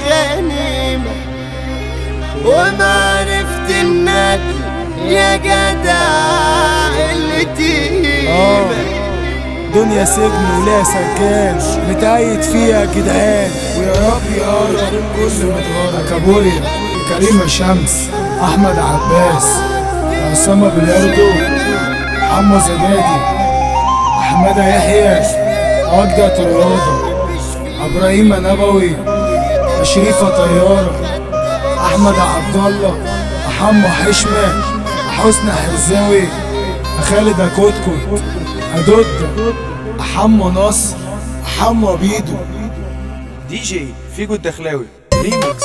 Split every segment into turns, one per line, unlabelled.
غنيمة وما عرفت الندل يا جدع اللي تيمة.
دنيا سجن ولا سجان متقيد فيها جدعان، ويا رب يقرب كل متغرب. كابوريا، كريمة شمس، أحمد عباس، أسامة بلياردو، حمو زبادي، أحمد يحيى، عقدة الرياضة، إبراهيم نبوي، شريفة طيارة، أحمد عبد الله، حمو حشمة، حسني حرزاوي، خالد كوتكوت، أدود، حمو نصر، حمو بيدو.
دي جي فيجو الدخلاوي ريميكس.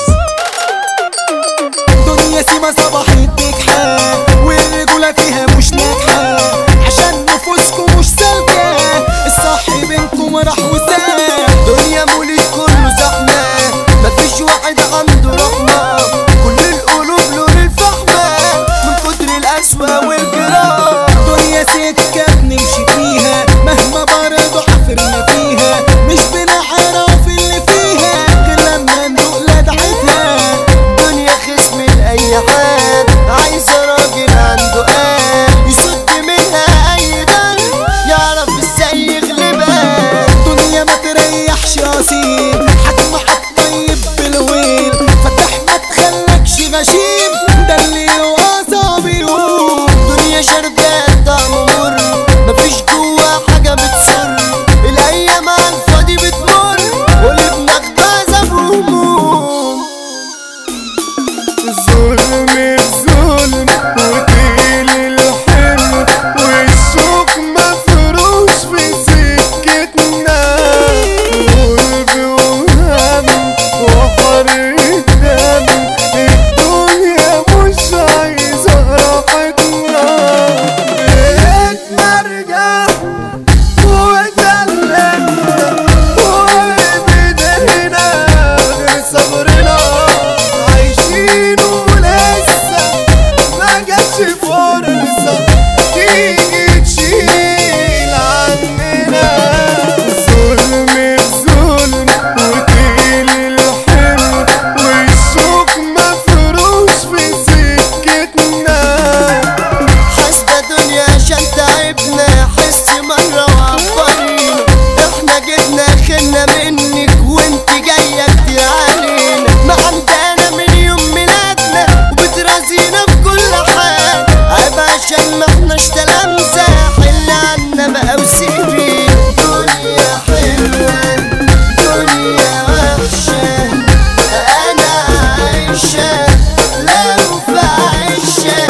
دنيا سيما صباحت نجحة والرجولة فيها مش ناجحة، عشان نفوسكم مش سالكة الصح بينكم راح وساب.
دنيا مولد كله زحمة مفيش واحد عنده رحمة، كل القلوب لون الفحمة من كتر القسوة والجراح.
دنيا سكة بنمشي فيها مهما برضو حفرنا فيها، مش بنعرف اللي فيها غير لما ندوق لدعتها.
دنيا خصم لأي حد عايزة راجل عنده قلب يشد منها أي ضرب يعرف ازاي يغلبها.
دنيا ما تريحش أصيل حكم طيب بالويل، فتح ما تخلكش غشيم ده اللي وعصابي يقول.
دنيا شربات طعم مر مفيش جوا حاجة بتسر، الأيام عالفاضي بتمر واللي بنغبازة بهموم.
الظلم الظلم وتقيل الحمل والشوك مفروش في سكتنا، غرب وهم وحر الدم الدنيا مش عايزة راحتنا. بقيتنا رجع واتألمنا وبدينا غير صبرنا، عايشين ولسه ما جاتش فرصة تيجي تشيل عننا. الظلم الظلم وتقيل الحمل والشوك مفروش في سكتنا.
حاسبة دنيا عشان تعبنا حس مرة وعبرينا، احنا جبنا خلنا منك وانت جاية كتير علينا. ما عندنا من يوم ميلادنا وبترازينا في كل حال، عيب عشان ما احناش تلامذة حل عنا بقى وسيبي. دنيا حلوة دنيا وحشة انا عايشة لو في عيشة.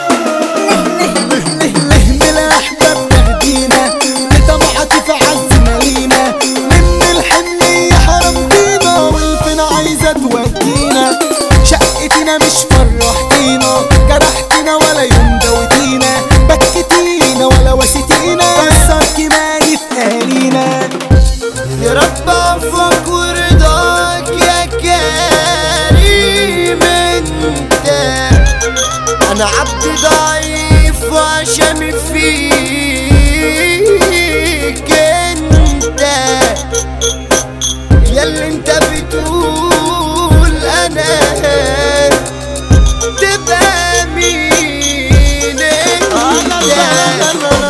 من الأحباب نهدينا لطمعة في عزنا لينا، من الحمل حرمتينا والفين عايزة تودينا. شقتنا مش فرحتينا جرحتنا ولا يوم دوتينا، بكتينا ولا وسيتينا كسرتي ماجي في أهالينا.
يا رب عفوك ورضاك يا كريم انت، انا عبد ضعيف وعشمي فيك انت، ياللي انت بتقول انا تبقى مين انت.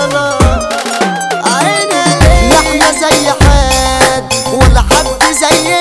لا احنا زي حد ولا حد زي